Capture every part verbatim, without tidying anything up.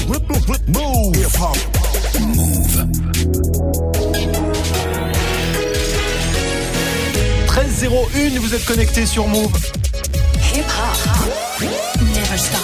Move. Move. treize zéro un, vous êtes connectés sur Move. Hip hop. Never stop.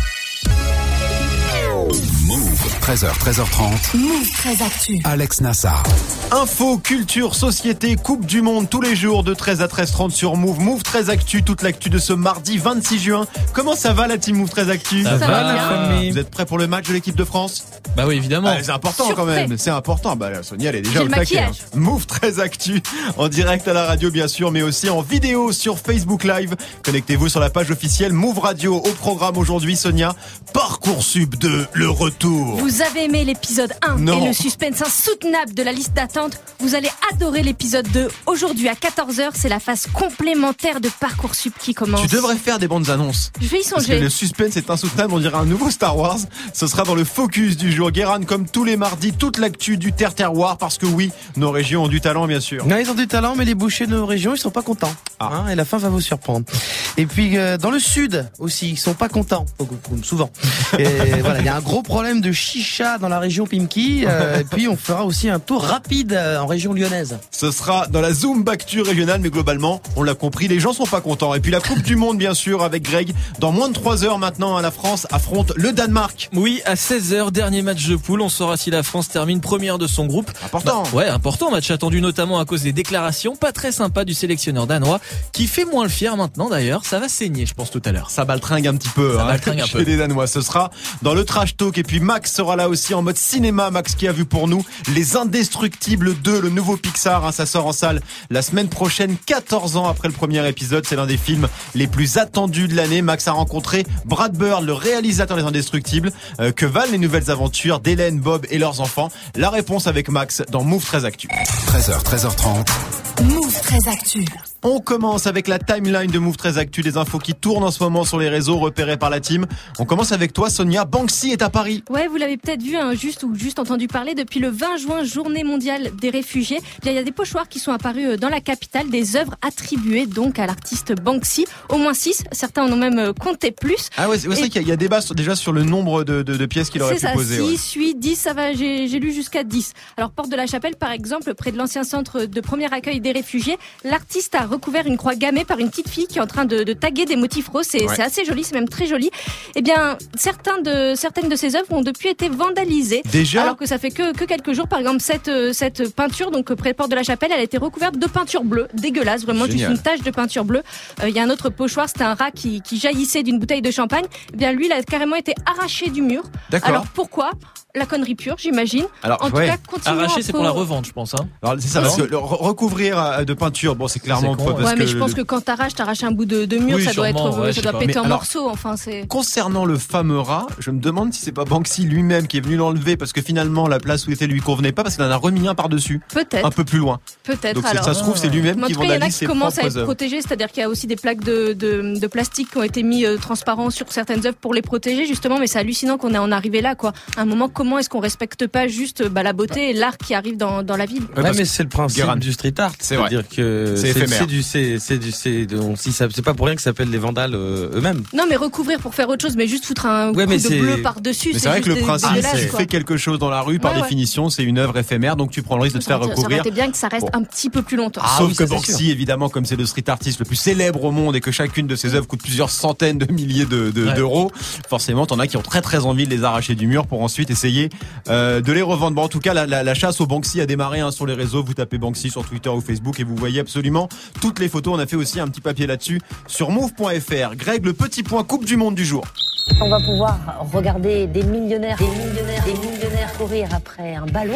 Move. treize heures, treize heures trente. Move treize Actu. Alex Nassar. Info, culture, société, Coupe du Monde tous les jours de treize à treize trente sur Move. Move treize Actu, toute l'actu de ce mardi vingt-six juin. Comment ça va la team Move treize Actu? Ça, ça va, va la famille. Vous êtes prêts pour le match de l'équipe de France? Bah oui, évidemment. Ah, c'est important Surprêt. quand même, c'est important. Bah Sonia, elle est déjà J'ai au le taquet. Hein. maquillage. Move treize Actu, en direct à la radio bien sûr, mais aussi en vidéo sur Facebook Live. Connectez-vous sur la page officielle Move Radio. Au programme aujourd'hui, Sonia, Parcoursup deux, le retour. Vous avez aimé l'épisode un Non. et le suspense insoutenable de la liste d'attente. Vous allez adorer l'épisode deux. Aujourd'hui à quatorze heures, c'est la phase complémentaire de Parcoursup qui commence. Tu devrais faire des bandes annonces. Je vais y Parce que songer. le suspense est insoutenable, on dirait un nouveau Star Wars. Ce sera dans le focus du jour. Guérin, comme tous les mardis, toute l'actu du terre-terroir, parce que oui, nos régions ont du talent, bien sûr. Non, ils ont du talent, mais les bouchers de nos régions, ils sont pas contents. Ah. Hein, et la fin va vous surprendre. Et puis euh, dans le sud aussi, ils sont pas contents, comme souvent. Et voilà, il y a un gros problème de chicha dans la région Pimki. Euh, et puis on fera aussi un tour rapide euh, en région lyonnaise. Ce sera dans la Zoom Bactu régionale, mais globalement, on l'a compris, les gens sont pas contents. Et puis la Coupe du Monde, bien sûr, avec Greg. Dans moins de trois heures maintenant, la France affronte le Danemark. Oui, à seize heures, dernier match de poule. On saura si la France termine première de son groupe. Important. Bah, ouais, important. Match attendu notamment à cause des déclarations pas très sympas du sélectionneur danois, qui fait moins le fier maintenant d'ailleurs. Ça va saigner, je pense, tout à l'heure. Ça baltringue un petit peu, Ça hein, baltringue un chez peu. les Danois. Ce sera dans le Trash Talk. Et puis Max sera là aussi en mode cinéma. Max qui a vu pour nous Les Indestructibles deux, le nouveau Pixar. Hein, ça sort en salle la semaine prochaine, quatorze ans après le premier épisode. C'est l'un des films les plus attendus de l'année. Max a rencontré Brad Bird, le réalisateur des Indestructibles. Euh, que valent les nouvelles aventures d'Hélène, Bob et leurs enfants? La réponse avec Max dans Move treize Actu. treize heures, treize heures trente. Move treize Actu. On commence avec la timeline de Move treize Actu, des infos qui tournent en ce moment sur les réseaux repérés par la team. On commence avec toi, Sonia. Banksy est à Paris. Ouais, vous l'avez peut-être vu, hein, juste ou juste entendu parler. Depuis le vingt juin, journée mondiale des réfugiés, il y a des pochoirs qui sont apparus dans la capitale, des œuvres attribuées donc à l'artiste Banksy. Au moins six, certains en ont même compté plus. Ah ouais, c'est vrai Et- qu'il y a, il y a débat sur- déjà sur le nombre de, de, de pièces qu'il aurait C'est pu ça, poser. ouais. six, huit, dix, ça va, j'ai, j'ai lu jusqu'à dix. Alors, Porte de la Chapelle, par exemple, près de l'ancien centre de premier accueil des réfugiés, l'artiste a recouvert une croix gammée par une petite fille qui est en train de, de taguer des motifs roses. C'est, Ouais. c'est assez joli, c'est même très joli. Eh bien, certains de, certaines de ces œuvres ont depuis été vandalisées. Déjà Alors que ça fait que, que quelques jours, par exemple, cette, euh, cette peinture, donc près de Porte de la Chapelle, elle a été recouverte de peinture bleue, dégueulasse, vraiment Génial. juste une tache de peinture bleue. Euh, Il y a un autre pochoir, c'était un rat qui, qui jaillissait d'une bouteille de champagne. Eh bien, lui, il a carrément été arraché du mur. D'accord. Alors pourquoi? La connerie pure, j'imagine. Alors, En tout ouais. cas, continuons. Arraché, à c'est pro- pour la revente, je pense. Hein. Alors, c'est ça, Non. parce que le re- recouvrir euh, de peinture, bon, c'est clairement C'est con, pas ouais. parce Ouais, mais que je pense le- que quand t'arraches, t'arraches un bout de, de mur, Oui, ça doit sûrement, être, ouais, ça je sais doit pas. péter Mais en alors- morceaux. Enfin, c'est. Concernant le fameux rat, je me demande si c'est pas Banksy lui-même qui est venu l'enlever parce que finalement la place où il était lui convenait pas parce qu'il en a remis un par-dessus, Peut-être, un peu plus loin. peut-être. Donc c'est- alors. ça se trouve c'est lui-même Mais en qui tout cas, il y en a vandalise qui ses commencent à propres être œuvres. protégés, c'est-à-dire qu'il y a aussi des plaques de, de, de plastique qui ont été mis euh, transparents sur certaines œuvres pour les protéger, justement. Mais c'est hallucinant qu'on ait en arrivé là, quoi. À un moment, comment est-ce qu'on respecte pas juste bah, la beauté et l'art qui arrive dans, dans la ville? Ouais, Ouais, parce mais que- c'est le principe Guérin. du street art. C'est vrai. C'est-à-dire que C'est éphémère. c'est du, c'est, c'est du, c'est, donc, si ça, c'est pas pour rien que ça s'appelle les vandales euh, eux-mêmes. Non, mais recouvrir pour faire autre chose, mais juste foutre un Ouais, coup mais de c'est- bleu par-dessus, Mais c'est c'est vrai juste que le dé- principe, dégueulasse, c'est quoi. fait quelque chose dans la rue, par Ouais, ouais. définition, c'est une œuvre éphémère, donc tu prends le risque de te Ça faire aurait- ça aurait recouvrir. été bien que ça reste Bon. un petit peu plus longtemps. Ah Sauf oui, que ça, c'est Banksy, évidemment, comme c'est le street artiste le plus célèbre au monde et que chacune de ses œuvres coûte plusieurs centaines de milliers de, de- Ouais. d'euros, forcément, t'en as qui ont très très envie de les arracher du mur pour ensuite essayer euh, de les revendre. Bon, en tout cas, la, la, la chasse au Banksy a démarré hein, sur les réseaux. Vous tapez Banksy sur Twitter ou Facebook et vous voyez absolument toutes les photos. On a fait aussi un petit papier là-dessus sur move point f r. Greg, le petit point Coupe du Monde du jour. On va pouvoir regarder des millionnaires, des millionnaires, des millionnaires courir après un ballon.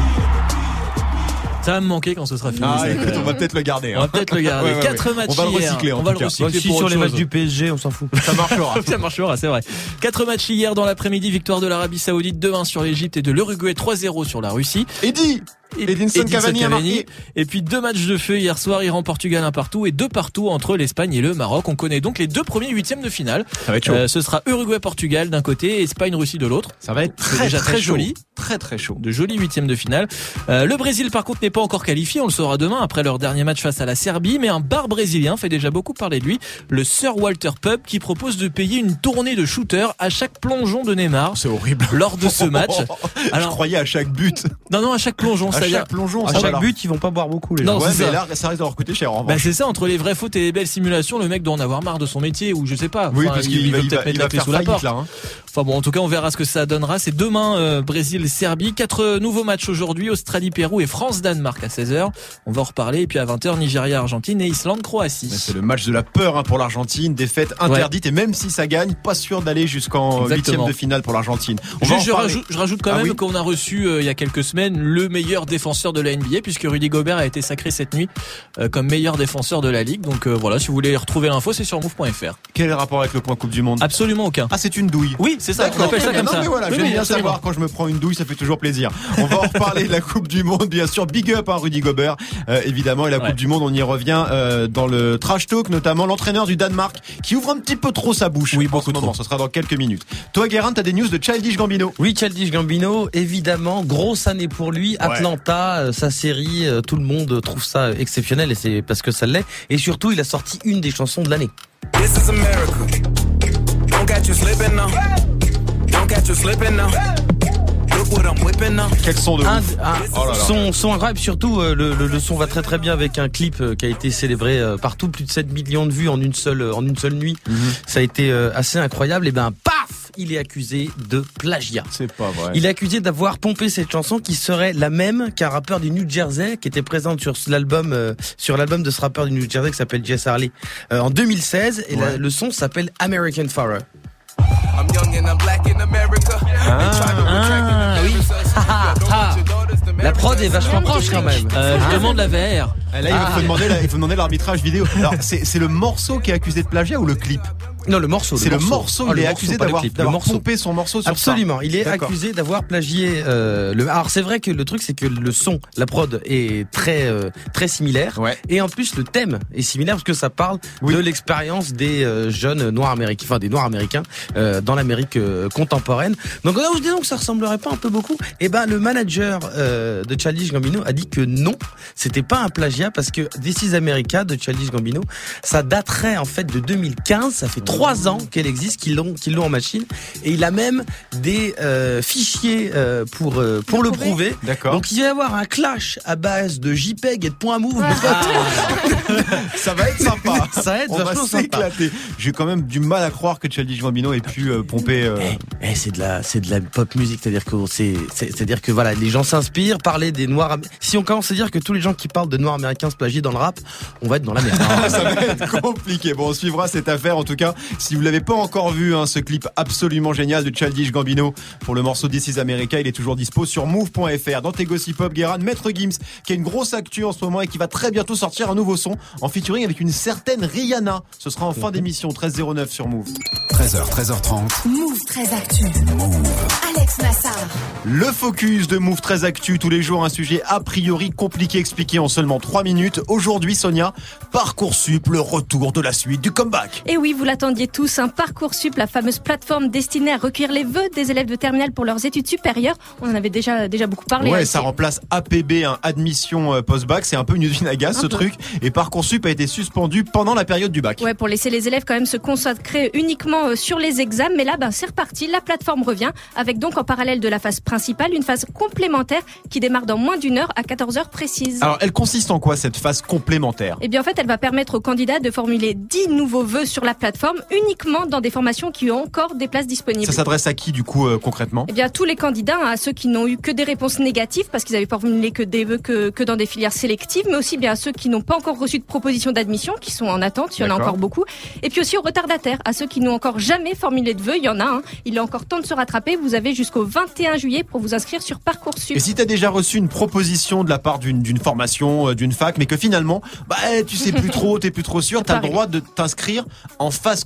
Ça va me manquer quand ce sera fini. Ah, ça. écoute, on va peut-être le garder. On va hein. peut-être le garder. Ouais, ouais, Quatre ouais. matchs On va le hier. recycler, en On va tout le cas. recycler Si pour sur autre les matchs chose. du P S G, on s'en fout. Ça marchera. Ça marchera, c'est vrai. Quatre matchs hier dans l'après-midi, victoire de l'Arabie Saoudite deux un sur l'Égypte et de l'Uruguay trois zéro sur la Russie. Eddy et Edinson Edinson Cavani a marqué. Et puis deux matchs de feu hier soir, Iran-Portugal un partout et deux partout entre l'Espagne et le Maroc. On connaît donc les deux premiers huitièmes de finale. Ça va être chaud. Euh, ce sera Uruguay-Portugal d'un côté et Espagne-Russie de l'autre. Ça va être C'est très, déjà très, très chaud. joli. Très très chaud. De jolis huitièmes de finale. Euh, le Brésil par contre n'est pas encore qualifié, on le saura demain après leur dernier match face à la Serbie, mais un bar brésilien fait déjà beaucoup parler de lui, le Sir Walter Pub, qui propose de payer une tournée de shooters à chaque plongeon de Neymar. C'est horrible. Lors de ce match. Alors, je croyais à chaque but. Non non, à chaque plongeon, À c'est-à-dire chaque plongeon. À ça chaque va alors. but, ils vont pas boire beaucoup les Non, gens. Ouais, c'est mais ça. là, ça risque d'avoir coûté cher en bah revanche. c'est ça, entre les vraies fautes et les belles simulations, le mec doit en avoir marre de son métier ou je sais pas. Oui, Enfin, parce il, qu'il il va, veut il peut-être va, mettre il la va clé faire sous la faillite porte. là. Hein. Enfin bon, en tout cas, on verra ce que ça donnera. C'est demain, euh, Brésil-Serbie. Quatre nouveaux matchs aujourd'hui, Australie-Pérou et France-Danemark à seize heures. On va en reparler. Et puis à vingt heures, Nigeria-Argentine et Islande-Croatie. Mais c'est le match de la peur hein, pour l'Argentine, défaite interdite et même si ça gagne, pas sûr d'aller jusqu'en Exactement. huitième de finale pour l'Argentine. On va en Juste, je, reparler. rajoute, je rajoute quand Ah même oui. qu'on a reçu euh, il y a quelques semaines le meilleur défenseur de la N B A puisque Rudy Gobert a été sacré cette nuit euh, comme meilleur défenseur de la ligue. Donc euh, voilà, si vous voulez retrouver l'info, c'est sur move point f r. Quel est le rapport avec le point Coupe du Monde? Absolument aucun. Ah, c'est une douille. Oui, c'est ça, on D'accord, appelle ça très comme bien. ça. Non, mais voilà, Oui, j'aime oui, bien absolument. savoir quand je me prends une douille, ça fait toujours plaisir. On va en reparler de la Coupe du Monde, bien sûr. Big up à Rudy Gobert, euh, évidemment. Et la Ouais. Coupe du Monde, on y revient euh, dans le trash talk, notamment l'entraîneur du Danemark qui ouvre un petit peu trop sa bouche. Oui, en beaucoup ce moment. trop. Ce sera dans quelques minutes. Toi, Guérin, t'as des news de Childish Gambino. Oui, Childish Gambino, évidemment, grosse année pour lui. Atlanta, euh, sa série, euh, tout le monde trouve ça euh, exceptionnel et c'est parce que ça l'est. Et surtout, il a sorti une des chansons de l'année. This is America. Don't catch you slipping now. Don't catch you slipping now. Look what I'm whipping now. Quel son de Un, ouf. un- Oh là là. son, son incroyable, surtout euh, le, le, le son va très très bien avec un clip euh, qui a été célébré euh, partout, plus de sept millions de vues en une seule en une seule nuit. Mhm. Ça a été euh, assez incroyable. Et ben paf, il est accusé de plagiat. C'est pas vrai. Il est accusé d'avoir pompé cette chanson qui serait la même qu'un rappeur du New Jersey qui était présent sur l'album euh, sur l'album de ce rappeur du New Jersey qui s'appelle Jess Harley euh, en deux mille seize et la- Ouais. le son s'appelle American Forever. I'm young and I'm black in America. Ah, oui. La prod est vachement proche quand même. Euh, je demande la V R. Là, il Ah. faut demander, la- il faut demander l'arbitrage vidéo. Alors, c'est, c'est le morceau qui est accusé de plagiat ou le clip? Non, le morceau. C'est le morceau. Ah, il le est morceau, accusé pas le d'avoir, clip, le d'avoir morceau. pompé son morceau sur Absolument, il est D'accord. accusé d'avoir plagié euh, le. Alors c'est vrai que le truc c'est que le son, la prod est très euh, très similaire. ça. Ouais. Et en plus le thème est similaire parce que ça parle Oui. de l'expérience des euh, jeunes noirs américains, enfin des noirs américains euh, dans l'Amérique euh, contemporaine. Donc là où je dis donc que ça ressemblerait pas un peu beaucoup, et ben le manager euh, de Childish Gambino a dit que non, c'était pas un plagiat parce que This is America de Childish Gambino, ça daterait en fait de deux mille quinze, ça fait trois ans qu'elle existe, qu'ils l'ont qu'ils l'ont en machine, et il a même des euh, fichiers euh, pour euh, pour le prouver. D'accord. Donc il va y avoir un clash à base de JPEG et de points move. Ça va être sympa. Ça va être On va vachement sympa. s'éclater. J'ai quand même du mal à croire que Childish Gambino ait pu euh, pomper. euh, Eh, eh, c'est de la, c'est de la pop musique, c'est-à-dire que c'est, c'est, c'est-à-dire que voilà, les gens s'inspirent, parler des noirs. Am- Si on commence à dire que tous les gens qui parlent de noirs américains se plagient dans le rap, on va être dans la merde. Ça va être compliqué. Bon, on suivra cette affaire. En tout cas, si vous l'avez pas encore vu, hein, ce clip absolument génial de Childish Gambino pour le morceau This is America, il est toujours dispo sur move point f r. Dans tes gossip pop, Guérin, Maître Gims, qui a une grosse actu en ce moment et qui va très bientôt sortir un nouveau son en featuring avec une certaine Rihanna. Ce sera en fin d'émission, treize zéro neuf sur Move. treize heures, treize heures trente. Move très actu. Alex Nassar. Le focus de Move très actu, tous les jours un sujet a priori compliqué expliqué en seulement trois minutes. Aujourd'hui, Sonia, Parcoursup, le retour de la suite du comeback. Et oui, vous l'attendiez tous, un Parcoursup, la fameuse plateforme destinée à recueillir les vœux des élèves de terminale pour leurs études supérieures. On en avait déjà déjà beaucoup parlé. Ouais, hein, ça c'est- remplace A P B, hein, admission euh, post-bac. C'est un peu une usine à gaz, Un ce peu. truc. Et Parcoursup a été suspendu pendant la période du bac. Ouais, pour laisser les élèves quand même se consacrer uniquement euh, sur les examens. Mais là, ben, c'est reparti. La plateforme revient avec donc en parallèle de la phase principale, une phase complémentaire qui démarre dans moins d'une heure à quatorze heures précises. Alors, elle consiste en quoi, cette phase complémentaire? Eh bien, en fait, elle va permettre aux candidats de formuler dix nouveaux vœux sur la plateforme uniquement dans des formations qui ont encore des places disponibles. Ça s'adresse à qui, du coup, euh, concrètement? Eh bien, à tous les candidats, hein, à ceux qui n'ont eu que des réponses négatives parce qu'ils avaient formulé que des vœux que, que dans des filières sélectives, mais aussi bien à ceux qui n'ont pas encore reçu de proposition d'admission, qui sont en attente, il y en a D'accord. encore beaucoup. Et puis aussi aux retardataires, à ceux qui n'ont encore jamais formulé de vœux, il y en a, hein. Il est encore temps de se rattraper. Vous avez jusqu'au vingt et un juillet pour vous inscrire sur Parcoursup. Et si t'as déjà reçu une proposition de la part d'une, d'une formation, euh, d'une fac, mais que finalement, bah, tu sais plus trop, t'es plus trop sûr, t'as le Pareil. droit de t'inscrire en phase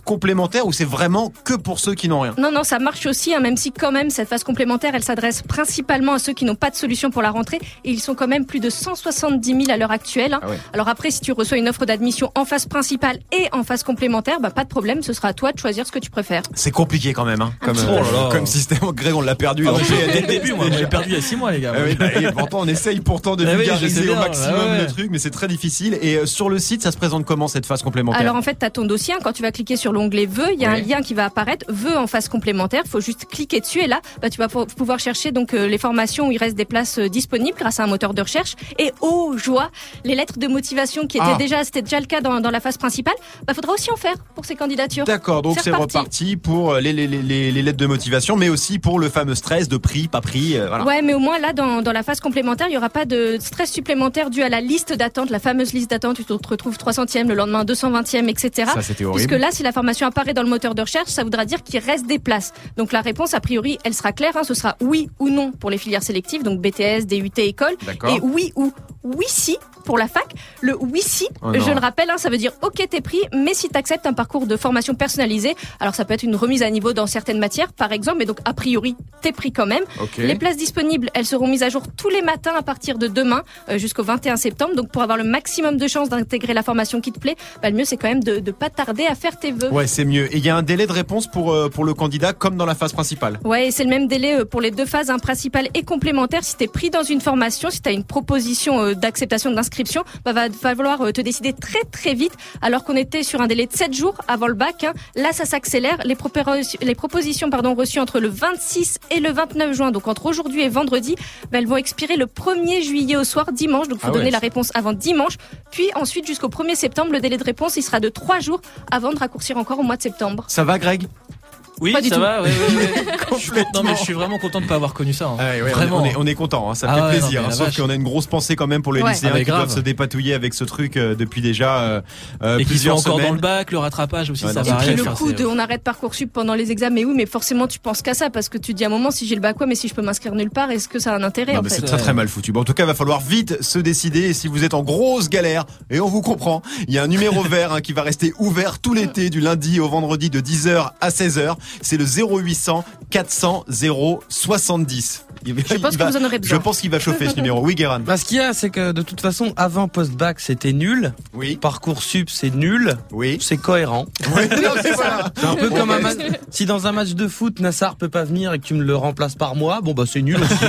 complémentaire ou c'est vraiment que pour ceux qui n'ont rien? Non, non, ça marche aussi, hein, même si quand même cette phase complémentaire, elle s'adresse principalement à ceux qui n'ont pas de solution pour la rentrée. Et ils sont quand même plus de cent soixante-dix mille à l'heure actuelle. Hein. Ah ouais. Alors après, si tu reçois une offre d'admission en phase principale et en phase complémentaire, bah pas de problème, ce sera à toi de choisir ce que tu préfères. C'est compliqué quand même, hein, comme, petit euh, peu. Oh là là. comme système. Greg, on l'a perdu. Ah, hein. ouais, dès le début, moi, j'ai perdu il y a six mois, les gars. Ah oui, bah, et pourtant, on essaye pourtant de Ah oui, vulgariser je sais au bien, maximum ah ouais. le truc, mais c'est très difficile. Et euh, sur le site, ça se présente comment cette phase complémentaire? Alors en fait, tu as ton dossier, hein, quand tu vas cliquer sur l'onglet vœux, il y a Oui. un lien qui va apparaître, vœux en phase complémentaire, il faut juste cliquer dessus et là, bah, tu vas pou- pouvoir chercher donc euh, les formations où il reste des places euh, disponibles grâce à un moteur de recherche et oh joie, les lettres de motivation qui étaient Ah. déjà c'était déjà le cas dans, dans la phase principale, bah faudra aussi en faire pour ces candidatures. D'accord, donc C'est c'est reparti. reparti pour les, les, les, les, les lettres de motivation, mais aussi pour le fameux stress de prix, pas prix. Euh, voilà. Ouais, mais au moins là, dans, dans la phase complémentaire, il y aura pas de stress supplémentaire dû à la liste d'attente, la fameuse liste d'attente. Tu te retrouves trois centième, le lendemain deux cent vingtième, et cetera. Ça, c'était horrible. Puisque là, si la formation apparaît dans le moteur de recherche, ça voudra dire qu'il reste des places. Donc la réponse, a priori, elle sera claire. Hein, ce sera oui ou non pour les filières sélectives, donc B T S, D U T, école. D'accord. Et oui ou oui si pour la fac. Le oui si, Oh non. je le rappelle, hein, ça veut dire ok t'es pris, mais si tu acceptes un parcours de formation personnalisé, alors ça peut être une remise à niveau dans certaines matières, par exemple, mais donc a priori t'es pris quand même. Ok. Les places disponibles, elles seront mises à jour tous les matins à partir de demain euh, jusqu'au vingt et un septembre. Donc pour avoir le maximum de chances d'intégrer la formation qui te plaît, bah, le mieux c'est quand même de ne pas tarder à faire tes vœux. Ouais, c'est mieux. Et il y a un délai de réponse pour, euh, pour le candidat comme dans la phase principale. Ouais, et c'est le même délai euh, pour les deux phases, hein, principale et complémentaire. Si t'es pris dans une formation, si t'as une proposition euh, d'acceptation d'inscription, bah, va falloir euh, te décider très très vite. Alors qu'on était sur un délai de sept jours avant le bac, hein. Là ça s'accélère. Les, propos- les propositions pardon reçues entre le vingt-six et le vingt-neuf juin, donc entre aujourd'hui et vendredi, bah, elles vont expirer le premier juillet au soir, dimanche. Donc faut Ah ouais. donner la réponse avant dimanche. Puis ensuite jusqu'au premier septembre, le délai de réponse il sera de trois jours avant de raccourcir encore au mois de septembre. Ça va, Greg? Oui, Pas du ça tout. va, ouais, ouais, ouais. Je suis content- non, mais je suis vraiment content de pas avoir connu ça. Hein. Ah ouais, ouais, Vraiment. On est, on est content, hein, ça Ah fait ouais, plaisir. non, mais hein, la sauf vache. qu'on a une grosse pensée quand même pour les Ouais. lycéens Ah bah, qui grave. doivent se dépatouiller avec ce truc euh, depuis déjà euh, euh, Et qui sont plusieurs encore semaines. dans le bac, le rattrapage aussi, Ouais, ça non, Et va puis rien le faire, coup c'est- de on arrête Parcoursup pendant les examens, mais oui, mais forcément tu penses qu'à ça parce que tu te dis à un moment si j'ai le bac, ouais, mais si je peux m'inscrire nulle part, est-ce que ça a un intérêt Non, en mais fait c'est très très mal foutu. Bon, en tout cas, il va falloir vite se décider. Et si vous êtes en grosse galère, et on vous comprend, il y a un numéro vert hein, qui va rester ouvert tout l'été, du lundi au vendredi de dix heures à seize heures. C'est le zéro huit cents quatre cents zéro soixante-dix. Il- Je pense il que va- vous en aurez besoin. Je pense qu'il va chauffer ce numéro. Oui, Guérin. Bah, ce qu'il y a, c'est que de toute façon, avant post-bac, c'était nul. Oui. Parcoursup, c'est nul. Oui. C'est cohérent. Oui, non, c'est voilà. C'est un peu comme un match. Si dans un match de foot, Nassar peut pas venir et que tu me le remplaces par moi, bon bah c'est nul aussi.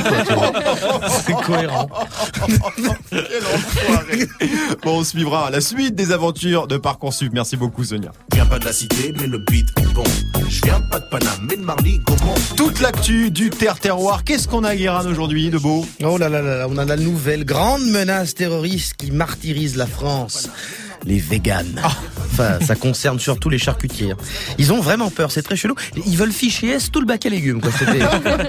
quoi. C'est cohérent. Quel enfoiré. Bon, on suivra la suite des aventures de Parcoursup. Merci beaucoup, Sonia. Je viens pas de la cité, mais le beat est bon. Je viens pas de Paname, mais de Marly, Gaumont. Toute l'actu du terre-terroir. Qu'est-ce qu'on a, Guérin, aujourd'hui, de beau? Oh là là là là, on a la nouvelle grande menace terroriste qui martyrise la France. Les véganes. Enfin, ça concerne surtout les charcutiers. Ils ont vraiment peur, c'est très chelou. Ils veulent ficher S tout le bac à légumes, quoi. C'était...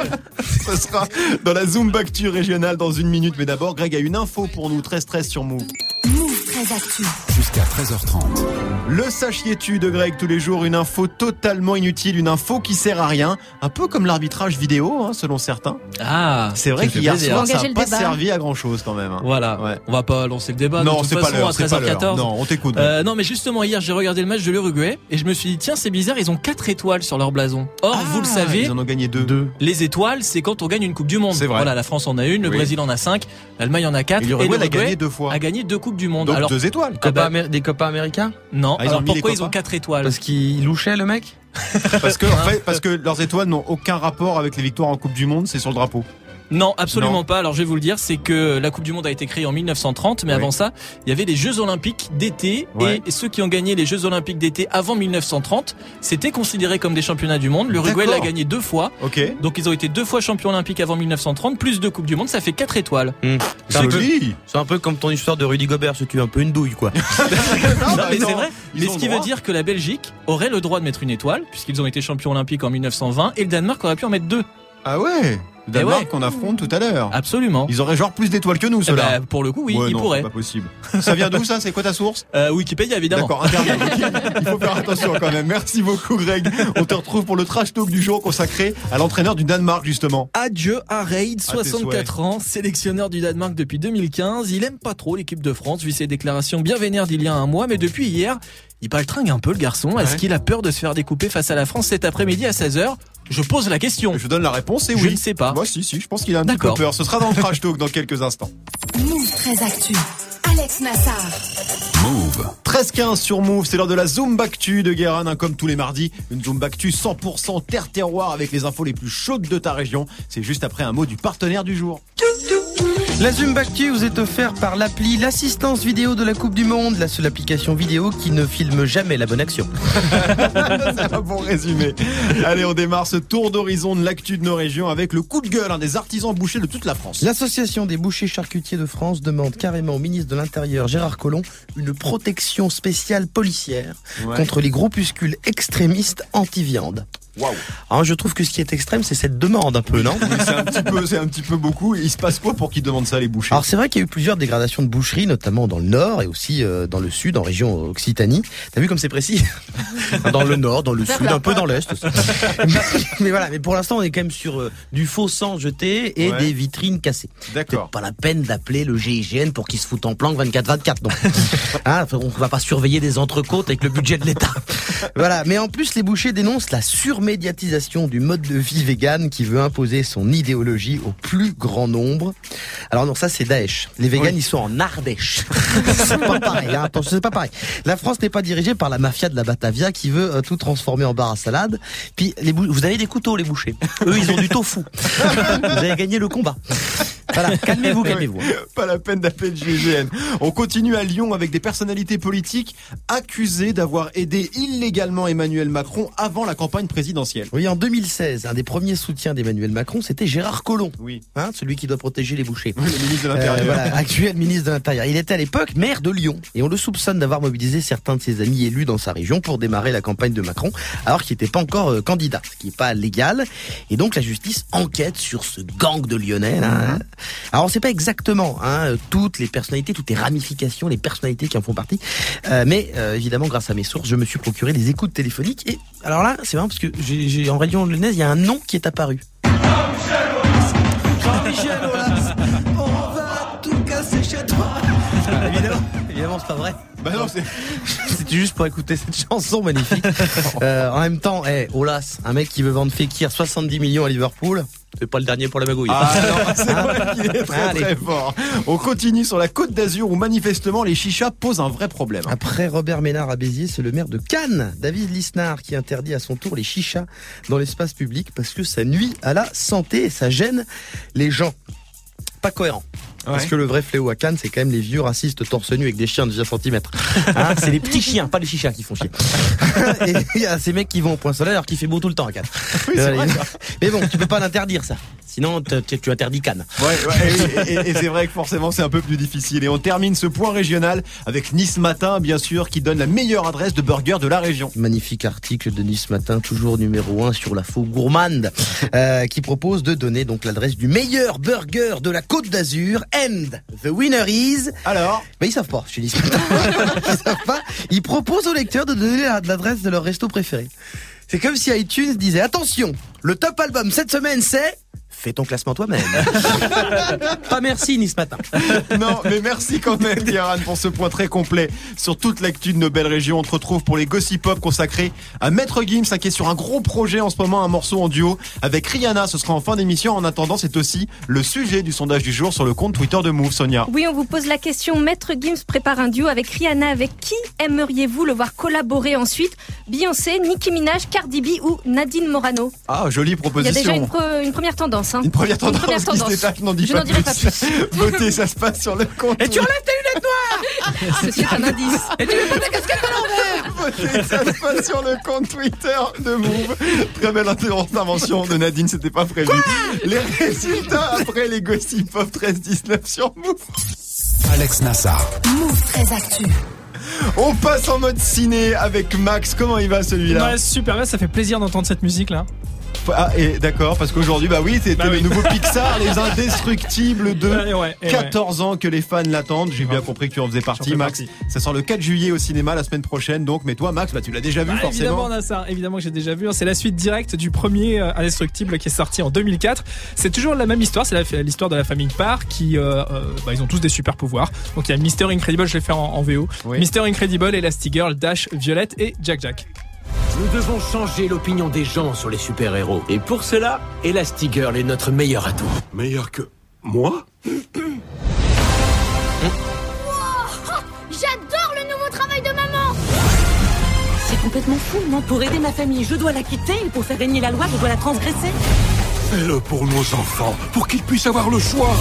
Ce sera dans la Zoombactu régionale dans une minute. Mais d'abord, Greg a une info pour nous. Très stress sur Move. Move très actu. Jusqu'à treize heures trente. Le sachiez-tu de Greg tous les jours, une info totalement inutile, une info qui sert à rien, un peu comme l'arbitrage vidéo, hein, selon certains. Ah, C'est vrai ça me fait qu'hier plaisir. soir, ça Engager n'a le pas débat. servi à grand chose quand même. hein. Voilà, Ouais. on va pas lancer le débat. Non, de toute c'est pas façon, l'heure, à c'est treize pas heures l'heure. quatorze. Non, on t'écoute. Euh, non, mais justement, hier, j'ai regardé le match de l'Uruguay et je me suis dit, tiens, c'est bizarre, ils ont quatre étoiles sur leur blason. Or, Ah, vous le savez, ils en ont gagné deux. les étoiles, c'est quand on gagne une Coupe du Monde. C'est vrai. Voilà, la France en a une, le Oui. Brésil en a cinq, l'Allemagne en a quatre, Et et l'Uruguay l'a l'Uruguay gagné deux fois. a gagné deux Coupes du Monde. Donc Alors, deux étoiles. ah bah, Copa Amé- des copains américains? non, Ah, ils ont alors mis les pourquoi ils copains ont quatre étoiles? Parce qu'il louchait le mec? Parce que, en fait, parce que leurs étoiles n'ont aucun rapport avec les victoires en Coupe du Monde, c'est sur le drapeau. Non, absolument Non. pas. Alors je vais vous le dire, c'est que la Coupe du Monde a été créée en mille neuf cent trente, mais Oui. avant ça, il y avait les Jeux Olympiques d'été, Ouais. et ceux qui ont gagné les Jeux Olympiques d'été avant mille neuf cent trente, c'était considéré comme des championnats du monde. L'Uruguay D'accord. l'a gagné deux fois, Ok. donc ils ont été deux fois champions olympiques avant mille neuf cent trente, plus deux Coupes du Monde, ça fait quatre étoiles. C'est un, peu, Joli. c'est un peu comme ton histoire de Rudy Gobert, si tu es un peu une douille, quoi. Non, Non, bah, mais non, c'est vrai. ils Mais ont ce le qui veut droit. dire que la Belgique aurait le droit de mettre une étoile, puisqu'ils ont été champions olympiques en mille neuf cent vingt, et le Danemark aurait pu en mettre deux. Ah ouais. Le Danemark ouais. qu'on affronte tout à l'heure. Absolument. Ils auraient genre plus d'étoiles que nous, ceux-là. Eh ben, pour le coup, oui, ouais, ils non, pourraient. C'est pas possible. Ça vient d'où ça? C'est quoi ta source? euh, Wikipédia, évidemment. D'accord, Internet. Okay. Il faut faire attention quand même. Merci beaucoup, Greg. On te retrouve pour le trash talk du jour consacré à l'entraîneur du Danemark, justement. Adieu à Reid, À tes soixante-quatre ans, sélectionneur du Danemark depuis deux mille quinze. Il aime pas trop l'équipe de France, vu ses déclarations bien vénères d'il y a un mois, mais depuis hier, il baltringue un peu le garçon. Est-ce Ouais. qu'il a peur de se faire découper face à la France cet après-midi à seize heures? Je pose la question. Je donne la réponse et Je oui. ne sais pas. Moi, si, si, je pense qu'il a un petit peu D'accord. peur. Ce sera dans le trash talk dans quelques instants. Move très actu. Alex Nassar. Move. treize quinze sur Move, c'est l'heure de la Zoombactu de Guérin, hein, comme tous les mardis. Une Zoombactu cent pour cent terre-terroir avec les infos les plus chaudes de ta région. C'est juste après un mot du partenaire du jour. La Zoombactu vous est offerte par l'appli l'assistance vidéo de la Coupe du Monde, la seule application vidéo qui ne filme jamais la bonne action. C'est un bon résumé. Allez, on démarre ce tour d'horizon de l'actu de nos régions avec le coup de gueule hein, des artisans bouchers de toute la France. L'association des bouchers charcutiers de France demande carrément au ministre de l'Intérieur Gérard Collomb une protection spéciale policière Ouais. contre les groupuscules extrémistes anti-viande. Waouh. Alors, je trouve que ce qui est extrême, c'est cette demande un peu, non? Oui, c'est un petit peu, c'est un petit peu beaucoup. Il se passe quoi pour qu'ils demandent ça les bouchers? Alors c'est vrai qu'il y a eu plusieurs dégradations de boucheries, notamment dans le nord et aussi euh, dans le sud, en région Occitanie. T'as vu comme c'est précis? Dans le nord, dans le sud, un peu dans l'est aussi. mais, mais voilà, mais pour l'instant on est quand même sur euh, du faux sang jeté et Ouais. des vitrines cassées. D'accord. C'est pas la peine d'appeler le G I G N pour qu'ils se foutent en planque vingt-quatre vingt-quatre. Non. Hein, on va pas surveiller des entrecôtes avec le budget de l'État. Voilà. Mais en plus, les bouchers dénoncent la surmédiatisation du mode de vie vegan qui veut imposer son idéologie au plus grand nombre. Alors non, ça c'est Daesh. Les végans, Oui. ils sont en Ardèche. C'est pas pareil. Hein. Attention, c'est pas pareil. La France n'est pas dirigée par la mafia de la Batavia qui veut euh, tout transformer en bar à salade. Puis les bou- vous avez des couteaux, les bouchers. Eux, ils ont du tofu. Vous avez gagné le combat. Voilà, calmez-vous, calmez-vous. Pas la peine d'appeler le G I G N. On continue à Lyon avec des personnalités politiques accusées d'avoir aidé illégalement Emmanuel Macron avant la campagne présidentielle. Oui, en deux mille seize, un des premiers soutiens d'Emmanuel Macron, c'était Gérard Collomb, Oui. hein, celui qui doit protéger les bouchers. Le ministre de Euh, l'Intérieur. voilà, actuel ministre de l'Intérieur. Il était à l'époque maire de Lyon et on le soupçonne d'avoir mobilisé certains de ses amis élus dans sa région pour démarrer la campagne de Macron alors qu'il n'était pas encore euh, candidat, ce qui n'est pas légal. Et donc la justice enquête sur ce gang de Lyonnais. Là, hein. Alors on ne sait pas exactement hein, toutes les personnalités, toutes les ramifications, les personnalités qui en font partie. Euh, mais euh, évidemment, grâce à mes sources, je me suis procuré des écoutes téléphoniques. Et alors là, c'est marrant parce que j'ai, j'ai, en région lyonnaise, il y a un nom qui est apparu. Jean-Michel Aulas, on va tout casser chez toi. Évidemment, évidemment, c'est pas vrai. Bah non, c'est... C'était juste pour écouter cette chanson magnifique. Euh, en même temps, hey, Aulas, un mec qui veut vendre Fekir soixante-dix millions à Liverpool, c'est pas le dernier pour la magouille. Ah non, c'est vrai qu'il est très Allez. très fort. On continue sur la Côte d'Azur où manifestement les chichas posent un vrai problème. Après Robert Ménard à Béziers, c'est le maire de Cannes, David Lisnard, qui interdit à son tour les chichas dans l'espace public parce que ça nuit à la santé et ça gêne les gens. Pas cohérent. Parce Ouais. que le vrai fléau à Cannes, c'est quand même les vieux racistes torse nu avec des chiens de vingt centimètres. Hein, c'est les petits chiens, pas les chichas qui font chier. Et il y a ces mecs qui vont au point soleil alors qu'il fait beau tout le temps à Cannes. Oui, c'est Euh, vrai, ça. Mais bon, tu peux pas l'interdire ça. Sinon, t- t- tu interdis Cannes. Ouais, ouais, et, et- et c'est vrai que forcément c'est un peu plus difficile. Et on termine ce point régional avec Nice Matin, bien sûr, qui donne la meilleure adresse de burger de la région. Magnifique article de Nice Matin, toujours numéro un sur la faux gourmande, euh, qui propose de donner donc l'adresse du meilleur burger de la Côte d'Azur. And the winner is... Alors, Mais ils savent pas, chez Nice Matin. Ils savent pas. Ils proposent aux lecteurs de donner la- l'adresse de leur resto préféré. C'est comme si iTunes disait, attention, le top album cette semaine c'est... Fais ton classement toi-même. Pas merci Nice Matin. non, mais merci quand même, Guérin, pour ce point très complet sur toute l'actu de nos belles régions. On te retrouve pour les Gossip Pop consacrés à Maître Gims, hein, qui est sur un gros projet en ce moment, un morceau en duo avec Rihanna. Ce sera en fin d'émission. En attendant, c'est aussi le sujet du sondage du jour sur le compte Twitter de Move, Sonia. Oui, on vous pose la question. Maître Gims prépare un duo avec Rihanna. Avec qui aimeriez-vous le voir collaborer ensuite? Beyoncé, Nicki Minaj, Cardi B ou Nadine Morano? Ah, jolie Il y a proposition. déjà une, pre- une première tendance. Hein. Une première tendance, Une première qui tendance. se détache, n'en dis Je pas n'en dirai plus. pas plus. Votez, ça se passe sur le compte. Et tu enlèves tes lunettes noires. Ceci est un indice. Et tu mets pas ta casquette à l'envers. Votez, ça se passe sur le compte Twitter de Move. Très belle intervention de Nadine, c'était pas prévu. Les résultats après les Gossip Pop treize dix-neuf sur Move. Alex Nassar. Move très actu. On passe en mode ciné avec Max. Comment il va celui-là? Ouais, super, là, ça fait plaisir d'entendre cette musique là. Ah, et d'accord, parce qu'aujourd'hui, bah oui, c'était bah le oui. nouveau Pixar, Les Indestructibles deux. Ouais, ouais, ouais, quatorze ans que les fans l'attendent. J'ai bien compris que tu en faisais partie, fais Max. partie. Ça sort le quatre juillet au cinéma la semaine prochaine, donc. Mais toi, Max, bah, tu l'as déjà vu, Bah, forcément. évidemment, on a ça. Évidemment que j'ai déjà vu. C'est la suite directe du premier euh, Indestructible qui est sorti en deux mille quatre. C'est toujours la même histoire. C'est la, l'histoire de la famille Parr qui, euh, euh, bah, ils ont tous des super pouvoirs. Donc il y a Mister Incredible, je l'ai fait en, en V O. Oui. Mister Incredible, Elastigirl, Dash, Violette et Jack Jack. Nous devons changer l'opinion des gens sur les super-héros. Et pour cela, Elastigirl est notre meilleur atout. Meilleur que moi? J'adore le nouveau travail de maman. C'est complètement fou, non? Pour aider ma famille, je dois la quitter et pour faire régner la loi, je dois la transgresser. Fais-le pour nos enfants, pour qu'ils puissent avoir le choix.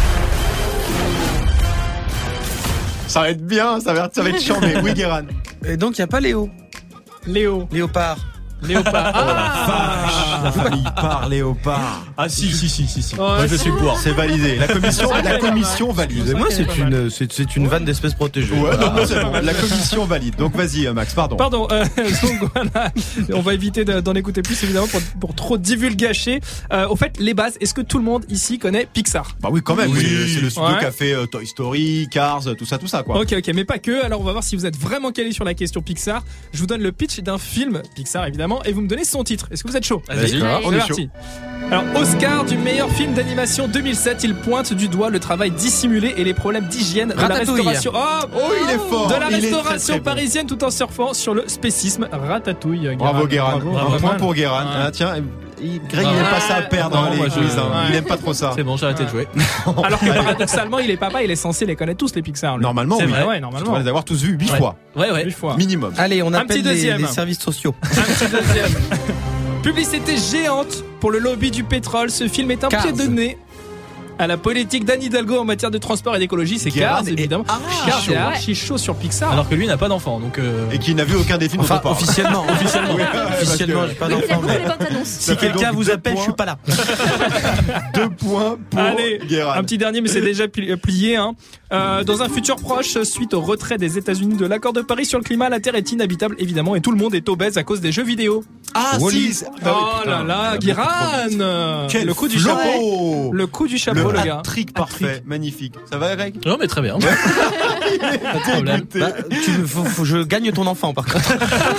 Ça va être bien, ça va être, ça va être charmé. Oui, Guéran. Et donc, il n'y a pas Léo. Léo. Léopard. Léopard. Ah, la famille Parr, Léopard. Ah si si si si si. Ouais, Moi je c'est suis pour. C'est validé. La commission, Ça, la c'est commission pas mal. valide. Moi, c'est c'est pas une, c'est, c'est une vanne d'espèces protégées. Ouais, non, non, c'est pas bon. mal. La commission valide. Donc vas-y, Max, pardon. Pardon, euh, donc voilà, on va éviter de- d'en écouter plus évidemment pour, pour trop divulgacher. Euh, au fait, les bases, est-ce que tout le monde ici connaît Pixar? Bah oui, quand même. Oui. C'est, c'est le studio Ouais. qui a fait euh, Toy Story, Cars, tout ça, tout ça, quoi. Ok, ok, mais pas que. Alors on va voir si vous êtes vraiment calé sur la question Pixar. Je vous donne le pitch d'un film Pixar évidemment et vous me donnez son titre. Est-ce que vous êtes chaud? Vas-y. Allez. On C'est est parti. Alors Oscar du meilleur film d'animation deux mille sept, il pointe du doigt le travail dissimulé et les problèmes d'hygiène de la Ratatouille. restauration. Oh, Oh, il est fort. de la Il est très, restauration très bon. parisienne tout en surfant sur le spécisme. Ratatouille. Bravo, Guéran. Bravo, Un bravo. point pour Guéran. Ouais. Ah, tiens, il, Greg, il n'aime pas ça à perdre Non, hein, les moi, je- quiz. hein. ouais. Il aime pas trop ça. C'est bon, j'ai arrêté de jouer. Alors que paradoxalement, il est papa, il est censé les connaître tous les Pixar. lui. Normalement, C'est oui. vrai. Ouais, Tu normalement. dois les avoir tous vus huit Ouais. fois. Ouais ouais. Huit fois. Minimum. Allez, on Un appelle petit les, deuxième. les services sociaux. Un petit deuxième. Publicité géante pour le lobby du pétrole. Ce film est un Cars. pied de nez à la politique d'Anne Hidalgo en matière de transport et d'écologie. C'est Cars, Guérin est évidemment. archi Cars chaud. est archi chaud sur Pixar. Alors que lui n'a pas d'enfant donc. euh, Et qui n'a vu aucun des films dont Enfin, on parle. officiellement. Officiellement, Oui, ouais, parce officiellement que- j'ai pas Oui, il a d'enfant. vu Mais... les bandes annonces. Si quelqu'un donc vous deux appelle, points. je suis pas là. Deux points pour Allez, Guéran. un petit dernier, mais c'est déjà pli- plié. Hein. Euh, dans un futur proche, suite au retrait des États-Unis de l'accord de Paris sur le climat, la Terre est inhabitable, évidemment, et tout le monde est obèse à cause des jeux vidéo. Ah, Wall-E. si. Oh là là, Guéran. Quel Le coup du flow. chapeau. Le coup du chapeau, Le le gars. hat-trick parfait, magnifique. Ça va, Greg? Non mais très bien. Pas de problème. Bah, tu, faut, faut, je gagne ton enfant, par contre.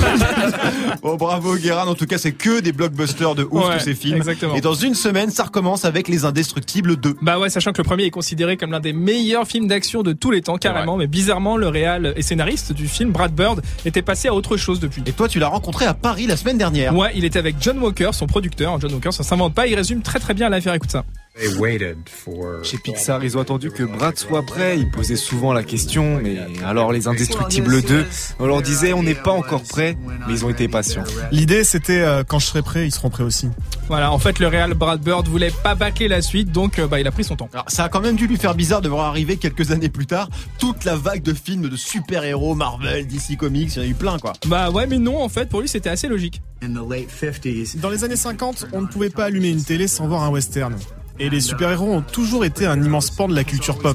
Oh, bravo, Guérin. En tout cas, c'est que des blockbusters de ouf, Ouais, tous ces films. exactement. Et dans une semaine, ça recommence avec Les Indestructibles deux. Bah ouais, sachant que le premier est considéré comme l'un des meilleurs films d'action de tous les temps, carrément. Mais bizarrement, le réal et scénariste du film, Brad Bird, était passé à autre chose depuis. Et toi, tu l'as rencontré à Paris la semaine dernière. Ouais, il était avec John Walker, son producteur. John Walker, ça s'invente pas, il résume très très bien l'affaire, écoute ça. Chez Pixar, ils ont attendu que Brad soit prêt. Ils posaient souvent la question, mais alors les Indestructibles deux, on leur disait on n'est pas encore prêt, mais ils ont été patients. L'idée, c'était euh, quand je serai prêt, ils seront prêts aussi. Voilà, en fait, le réal Brad Bird voulait pas bâcler la suite, donc euh, bah il a pris son temps. Alors, ça a quand même dû lui faire bizarre de voir arriver quelques années plus tard toute la vague de films de super-héros, Marvel, D C Comics, il y en a eu plein, quoi. Bah ouais, mais non, en fait, pour lui, c'était assez logique. Dans les années cinquante, on ne pouvait pas allumer une télé sans voir un western. Et les super-héros ont toujours été un immense pan de la culture pop.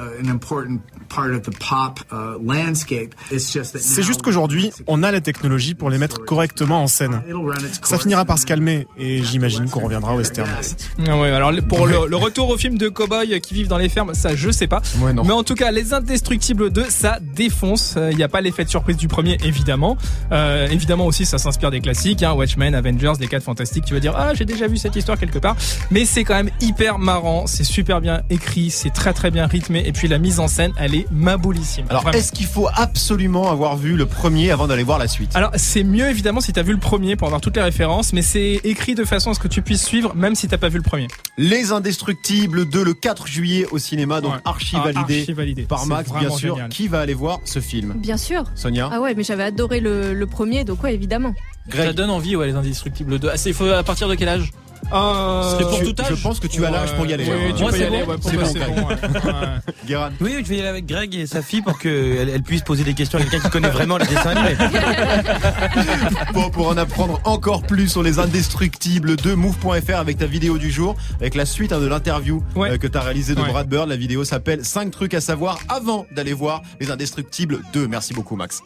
C'est juste qu'aujourd'hui, on a la technologie pour les mettre correctement en scène. Ça finira par se calmer, et j'imagine qu'on reviendra au western. Ah ouais, alors pour le, le retour au film de cow-boys qui vivent dans les fermes, ça je sais pas. Ouais, non. Mais en tout cas, Les Indestructibles deux, ça défonce. Il n'y a pas l'effet de surprise du premier, évidemment. Euh, évidemment aussi, ça s'inspire des classiques, hein, Watchmen, Avengers, les quatre fantastiques. Tu vas dire, ah, j'ai déjà vu cette histoire quelque part. Mais c'est quand même hyper marrant, c'est super bien écrit, c'est très très bien rythmé. Et puis la mise en scène, elle est maboulissime. Alors, Vraiment. est-ce qu'il faut absolument avoir vu le premier avant d'aller voir la suite? Alors c'est mieux évidemment si t'as vu le premier pour avoir toutes les références, mais c'est écrit de façon à ce que tu puisses suivre même si t'as pas vu le premier. Les Indestructibles deux, le quatre juillet au cinéma, donc Ouais. archi Ah, validé, archi validé. par C'est Max, bien vraiment sûr. génial. Qui va aller voir ce film? Bien sûr. Sonia? Ah ouais, mais j'avais adoré le, le premier, donc ouais, évidemment. Ça donne envie ouais les Indestructibles deux. Ah, c'est il faut à partir de quel âge? Euh, Ce serait pour Je- tout âge. Je pense que tu as l'âge pour y aller. Oui, hein. tu Moi, peux y c'est aller, bon. ouais, pour C'est moi, bon, c'est Greg. bon, ouais. Ouais. Guéran. Oui, je vais y aller avec Greg et sa fille pour qu'elle elle puisse poser des questions à quelqu'un qui connaît vraiment les dessins animés. Bon, pour en apprendre encore plus sur Les Indestructibles deux, move point f r avec ta vidéo du jour, avec la suite hein, de l'interview Ouais. euh, que tu as réalisée de Ouais. Brad Bird. La vidéo s'appelle cinq trucs à savoir avant d'aller voir Les Indestructibles deux. Merci beaucoup, Max.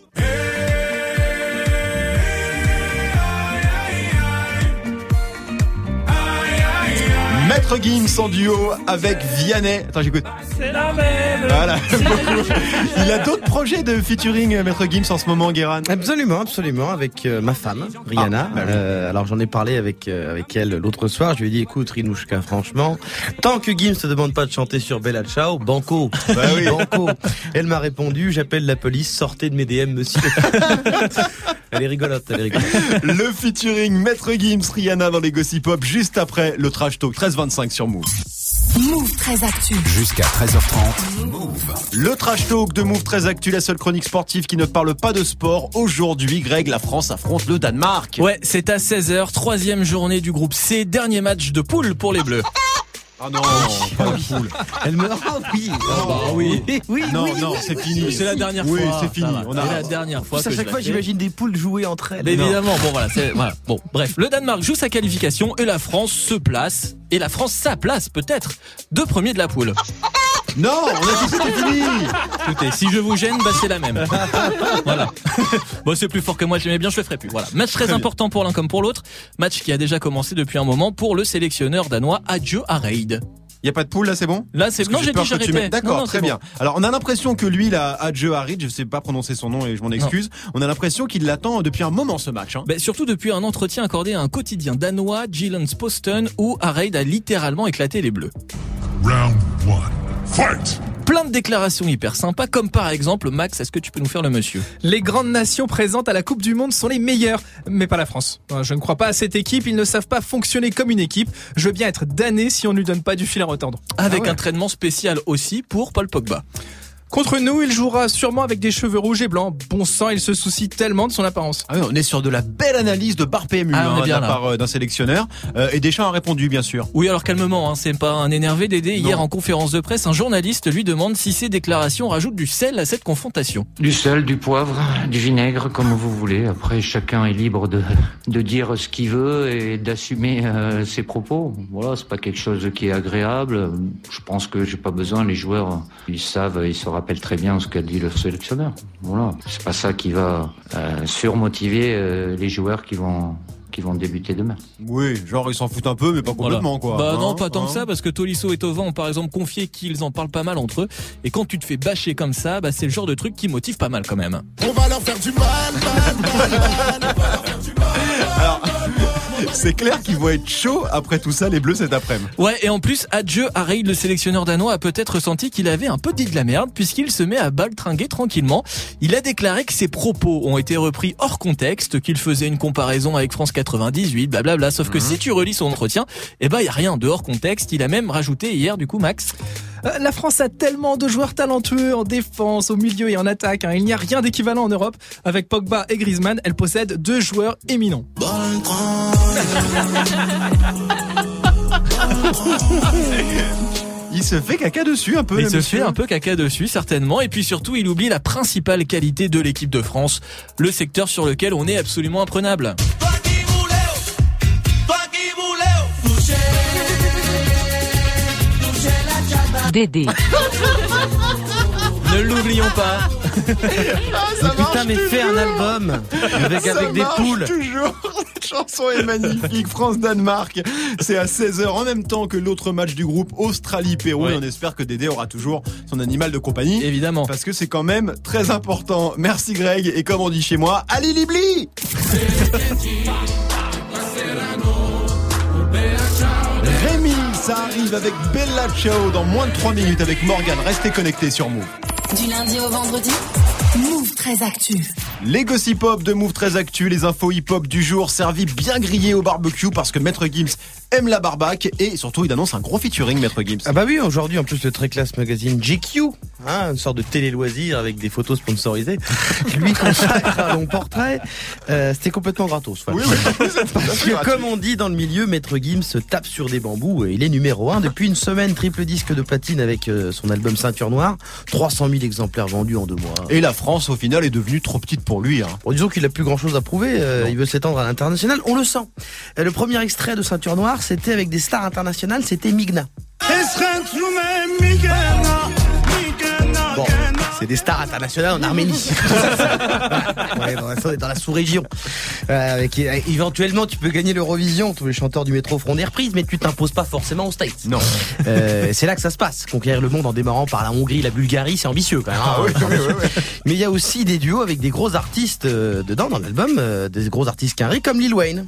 Maître Gims en duo avec Vianney. Attends, j'écoute. C'est la même. Voilà. Il a d'autres projets de featuring Maître Gims en ce moment, Guéran? Absolument, absolument, avec euh, ma femme, Rihanna. Ah, bah oui. euh, alors j'en ai parlé avec euh, avec elle l'autre soir. Je lui ai dit, écoute, Rinouchka, franchement, tant que Gims te demande pas de chanter sur Bella Ciao, banco, bah oui. banco. Elle m'a répondu, j'appelle la police, sortez de mes D M, monsieur. Elle est rigolote, elle est rigolote. Le featuring Maître Gims, Rihanna dans les Gossip Pop, juste après le Trash Talk, treize vingt-cinq sur Move. Move très Actu. Jusqu'à treize heures trente. Move. Le Trash Talk de Move très Actu, la seule chronique sportive qui ne parle pas de sport. Aujourd'hui, Greg, la France affronte le Danemark. Ouais, c'est à seize heures, troisième journée du groupe C, dernier match de poule pour les Bleus. Ah non, pas la poule. Elle me rend, oui. Ah bah oui. Oui, non, oui, non, oui. c'est fini. C'est la dernière oui, fois. Oui, c'est fini. On a la dernière fois. À chaque fois, j'imagine des poules jouer entre elles. Mais évidemment, bon voilà, c'est, voilà. Bon, bref, le Danemark joue sa qualification et la France se place. Et la France, sa place peut-être, deux premiers de la poule. Non, on a dit que c'était fini. Écoutez, si je vous gêne, bah c'est la même. Voilà. Bon, c'est plus fort que moi, j'aimais bien, je le ferai plus. Voilà. Match très, très important pour l'un comme pour l'autre. Match qui a déjà commencé depuis un moment pour le sélectionneur danois Adjø Hareide. Il y a pas de poule là, c'est bon? Là, c'est non, j'ai dit j'arrêtais. Mets... D'accord, non, non, très bien. Bon. Alors, on a l'impression que lui, là, Adjø Hareide, je sais pas prononcer son nom et je m'en excuse. Non. On a l'impression qu'il l'attend depuis un moment ce match. Hein. Bah, surtout depuis un entretien accordé à un quotidien danois, Jyllands-Posten, où Hareide a littéralement éclaté les Bleus. Round one, fight! Plein de déclarations hyper sympas, comme par exemple, Max, est-ce que tu peux nous faire le monsieur? Les grandes nations présentes à la Coupe du Monde sont les meilleures, mais pas la France. Je ne crois pas à cette équipe, ils ne savent pas fonctionner comme une équipe. Je veux bien être damné si on ne lui donne pas du fil à retordre. Avec ah ouais. un traitement spécial aussi pour Paul Pogba. Contre nous, il jouera sûrement avec des cheveux rouges et blancs. Bon sang, il se soucie tellement de son apparence. Ah oui, on est sur de la belle analyse de Bar P M U ah, hein, de la part euh, d'un sélectionneur. Euh, et Deschamps a répondu, bien sûr. Oui, alors calmement, hein, c'est pas un énervé Dédé. Hier, en conférence de presse, un journaliste lui demande si ces déclarations rajoutent du sel à cette confrontation. Du sel, du poivre, du vinaigre, comme vous voulez. Après, chacun est libre de, de dire ce qu'il veut et d'assumer euh, ses propos. Voilà, c'est pas quelque chose qui est agréable. Je pense que j'ai pas besoin. Les joueurs, ils savent, ils se rappellent très bien ce qu'a dit le sélectionneur. Voilà, c'est pas ça qui va euh, surmotiver euh, les joueurs qui vont qui vont débuter demain. Oui, genre ils s'en foutent un peu, mais pas complètement voilà. quoi. Bah hein, non, pas tant hein. que ça, parce que Tolisso et Thauvin ont par exemple confié qu'ils en parlent pas mal entre eux. Et quand tu te fais bâcher comme ça, bah c'est le genre de truc qui motive pas mal quand même. On va leur faire du mal, mal, mal, mal. On va leur faire du mal. Alors, c'est clair qu'ils vont être chauds après tout ça, les Bleus cet après-midi. Ouais, et en plus, Adjø Hareide, le sélectionneur danois, a peut-être senti qu'il avait un peu dit de la merde, puisqu'il se met à baltringuer tranquillement. Il a déclaré que ses propos ont été repris hors contexte, qu'il faisait une comparaison avec France quatre-vingt-dix-huit, blablabla. Sauf que mmh. si tu relis son entretien, eh ben, y a rien de hors contexte. Il a même rajouté hier, du coup, Max. La France a tellement de joueurs talentueux en défense, au milieu et en attaque. Hein. Il n'y a rien d'équivalent en Europe. Avec Pogba et Griezmann, elle possède deux joueurs éminents. Il se fait caca dessus un peu. Il se monsieur. fait un peu caca dessus, certainement. Et puis surtout, il oublie la principale qualité de l'équipe de France, le secteur sur lequel on est absolument imprenable. Dédé. Ne l'oublions pas. Ah, putain, mais fais un album avec, ça avec des poules. Toujours. Cette chanson est magnifique. France-Danemark. C'est à seize heures en même temps que l'autre match du groupe Australie-Pérou. Oui. Et on espère que Dédé aura toujours son animal de compagnie. Évidemment. Parce que c'est quand même très important. Merci Greg. Et comme on dit chez moi, allez Libli! Rémi, ça arrive avec Bella Ciao dans moins de trois minutes avec Morgane. Restez connectés sur Move. Du lundi au vendredi, Move très Actu. Les gossip hop de Move très Actu, les infos hip-hop du jour servis bien grillés au barbecue parce que Maître Gims aime la barbaque et surtout il annonce un gros featuring Maître Gims. Ah bah oui, aujourd'hui en plus le très classe magazine G Q, hein, une sorte de télé-loisir avec des photos sponsorisées, lui consacre un long portrait. Euh, c'était complètement gratos. Voilà. Oui, oui. Parce que comme on dit dans le milieu, Maître Gims se tape sur des bambous et il est numéro un depuis une semaine, triple disque de platine avec euh, son album Ceinture Noire, trois cent mille exemplaires vendus en deux mois. Et la France au final est devenue trop petite pour lui. Hein. Bon, disons qu'il a plus grand chose à prouver, euh, il veut s'étendre à l'international, on le sent. Euh, le premier extrait de Ceinture Noire, c'était avec des stars internationales, c'était Migna. Bon, C'est des stars internationales en Arménie. Ouais, dans la, dans la sous-région. Euh, avec, éventuellement, tu peux gagner l'Eurovision. Tous les chanteurs du métro feront des reprises, mais tu t'imposes pas forcément aux States. Non. Euh, c'est là que ça se passe. Conquérir le monde en démarrant par la Hongrie, la Bulgarie, c'est ambitieux quand même. Hein. Ah, oui, oui, oui, oui. Mais il y a aussi des duos avec des gros artistes euh, dedans dans l'album, euh, des gros artistes quinrés comme Lil Wayne.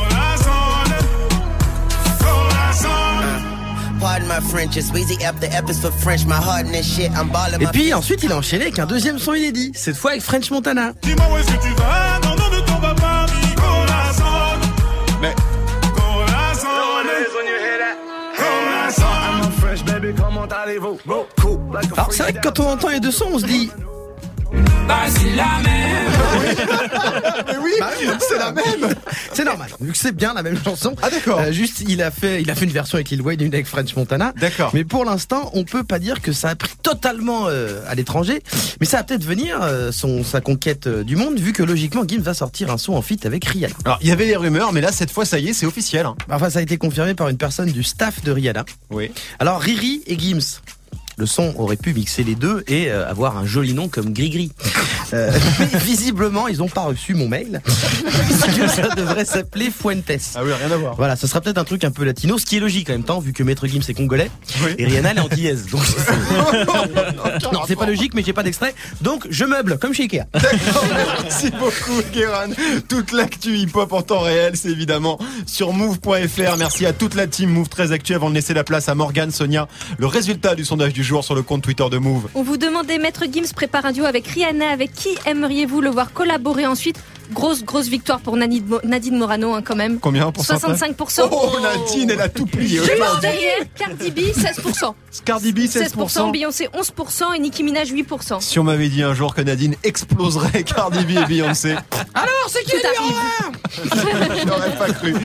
Et puis ensuite il a enchaîné avec un deuxième son inédit, cette fois avec French Montana. Dis-moi où est-ce que tu vas? Non, non, ne t'en vas pas, mi corazon. Mais alors c'est vrai que quand on entend les deux sons, on se dit bah c'est la même. Mais oui, bah, c'est la même. C'est normal, vu que c'est bien la même chanson. Ah d'accord. Euh, juste, il a fait, il a fait une version avec Lil Wayne, une avec French Montana. D'accord. Mais pour l'instant, on peut pas dire que ça a pris totalement euh, à l'étranger. Mais ça va peut-être venir euh, son sa conquête euh, du monde, vu que logiquement, Gims va sortir un son en feat avec Rihanna. Alors il y avait des rumeurs, mais là cette fois ça y est, c'est officiel. Hein. Enfin, ça a été confirmé par une personne du staff de Rihanna. Oui. Alors Riri et Gims. Le son aurait pu mixer les deux et euh, avoir un joli nom comme Grigri. Euh, mais visiblement, ils n'ont pas reçu mon mail. Parce que ça devrait s'appeler Fuentes. Ah oui, rien à voir. Voilà, ça sera peut-être un truc un peu latino, ce qui est logique en même temps, vu que Maître Gims est congolais. Oui. Et Rihanna elle est antillaise. Donc non, c'est pas logique, mais j'ai pas d'extrait. Donc je meuble, comme chez Ikea. D'accord, merci beaucoup, Guérin. Toute l'actu hip-hop en temps réel, c'est évidemment sur move point f r. Merci à toute la team Move très Actu. Avant de laisser la place à Morgane, Sonia, le résultat du sondage du jour sur le compte Twitter de Move. On vous demandait, Maître Gims prépare un duo avec Rihanna. Avec qui aimeriez-vous le voir collaborer ensuite? Grosse, grosse victoire pour Nadine, Nadine Morano, hein, quand même. Combien pour cent? soixante-cinq pour cent. Oh, Nadine, elle a tout plié. Juste derrière, Cardi B, seize pour cent. Cardi B, seize pour cent. Beyoncé, onze pour cent. Et Nicki Minaj, huit pour cent. Si on m'avait dit un jour que Nadine exploserait Cardi B et Beyoncé. Alors, c'est qui le numéro un? Je n'aurais pas cru.